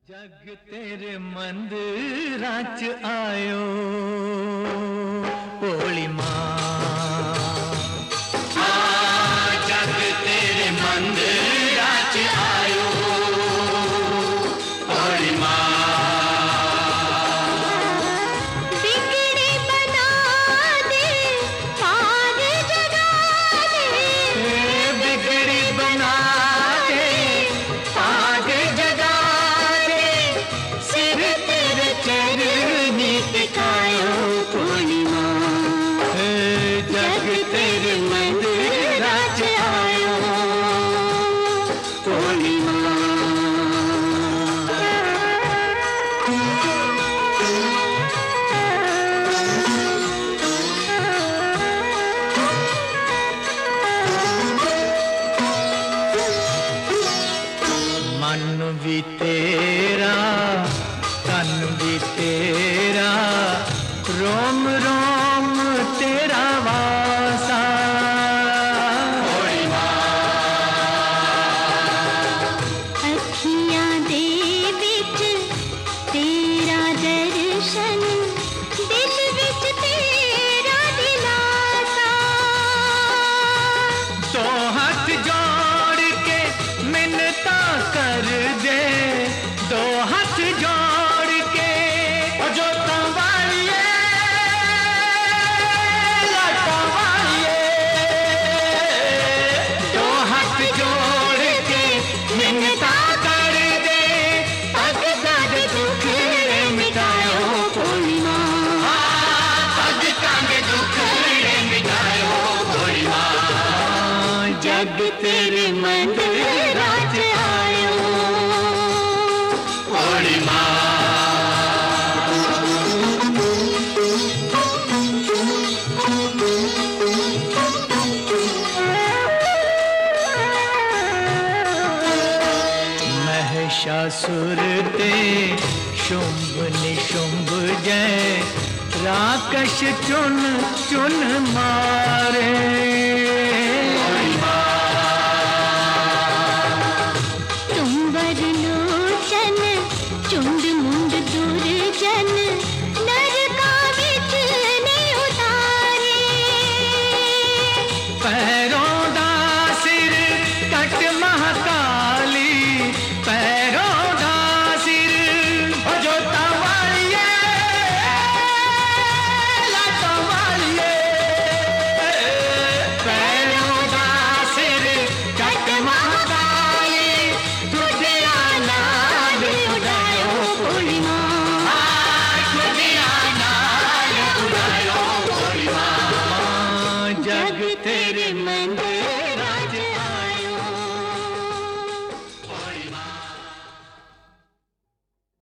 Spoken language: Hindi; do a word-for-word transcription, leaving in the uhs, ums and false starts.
जग तेरे मंदिरां च आयो भोली मां। हाँ जग तेरे मंदिरां च आयो भोली मां। बिगड़ी बना दे पार जगा दे, बिगड़ी बना दे पार जगा दे, सिर तेरे चरनी टिकायो भोली मां। जग तेरे मंदिरां च आयो भोली मां। मन भी तेरा तन भी तेरा, रोम रोम तेरा वासा भोली मां। अखियां दे विच तेरा दर्शन, दिल विच तेरा दिलासा। दो हाथ जोड़ के मिन्नता कर दे, दो हाथ जोड़ के जो तंबालिए लाटा वालिए, दो हाथ जोड़ के मिन्नता कर दे, पग पग दुख मिटायो भोली मां। पग पग दुख मिटायो भोली मां। जग तेरे मंदिरां च आयो भोली मां। महिषासुर ते शुंभ निशुंभ जय, राक्षस चुन चुन मारे भोली मां। तुम्बर लोचन चुंड मुंड दुर्जन, नरका विच ने उतारे। पैरों दा सिर कट महाकाली, पैरों दा सिर जोता वालिए लाटा वालिए, पैरों दा सिर कट महाकाली, दुनिया नाल उड़ायो भोली मां। दुनिया नाल उड़ायो भोली मां। जग तेरे मन